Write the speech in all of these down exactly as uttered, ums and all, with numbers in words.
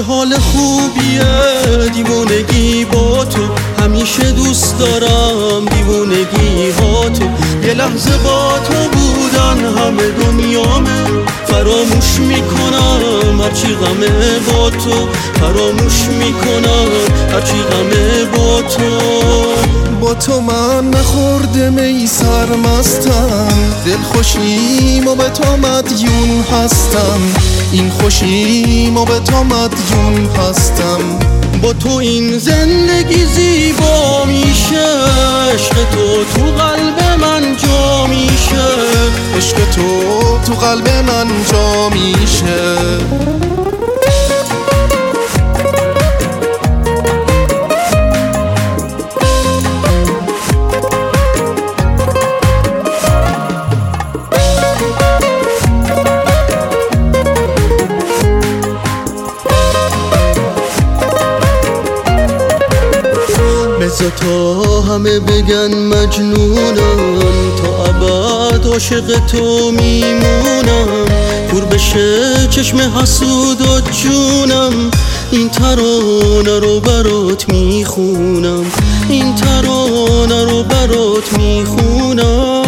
حال خوبیه دیوونگی با تو، همیشه دوست دارم دیوونگی ها تو. یه لحظه با تو بودن همه دنیامه، فراموش میکنم هرچی غمه با تو، فراموش میکنم هرچی غمه با تو. با تو من نخورده می سرمستم، دل خوشیم و به تو مدیون هستم، این خوشیم و به تو مدیون هستم. با تو این زندگی زیبا میشه، عشق تو تو قلب من جا میشه، عشق تو تو قلب من جا میشه. بذار تا همه بگن مجنونم، تا ابد عاشق تو میمونم. پر بشه چشم حسود و جونم، این ترانه رو برات میخونم، این ترانه رو برات میخونم.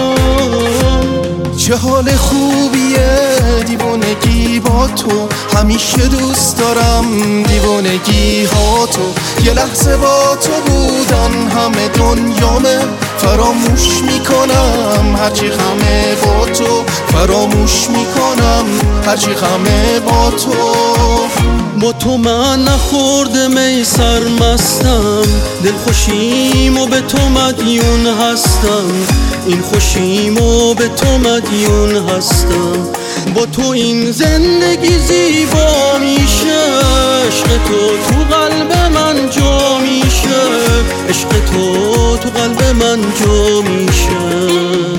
چه حال خوبیه دیوونگی با تو، همیشه دوست دارم دیوونگی ها تو. یه لحظه با تو بودن همه دنیامه، فراموش میکنم هرچی غمه با تو، فراموش میکنم هرچی غمه با تو. با تو من نخورده می سرمستم، دل خوشیم و به تو مدیون هستم، این خوشیم و به تو مدیون هستم. با تو این زندگی زیبا میشه، عشق تو تو قلب من جا میشه، عشق تو تو قلب من جا میشه.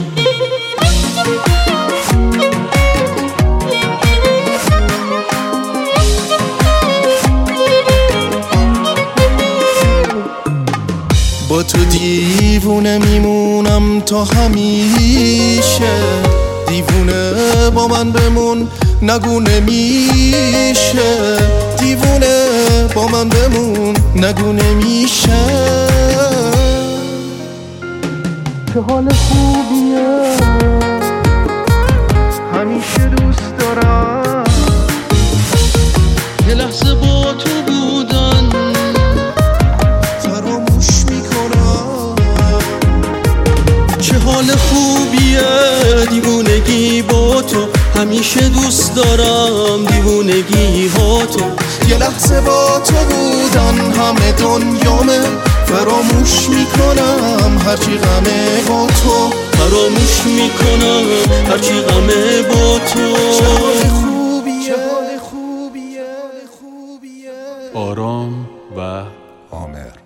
با تو دیوونه میمونم تا همیشه، دیوونه با من بمون نگو نمیشه، دیوونه با من بمون نگو نمیشه. چه حال خوبیه همیشه دوست دارم یه لحظه با تو بودن، فراموش میکنم. چه حال خوبیه دیوونگی با تو، همیشه دوست دارم دیوونگی ها تو. یه لحظه با تو بودن همه دنیامه، فراموش میکنم هرچی غمه با تو، فراموش میکنم هرچی غمه با تو. چه حال خوبیه، چه حال خوبیه. آرام و عامر.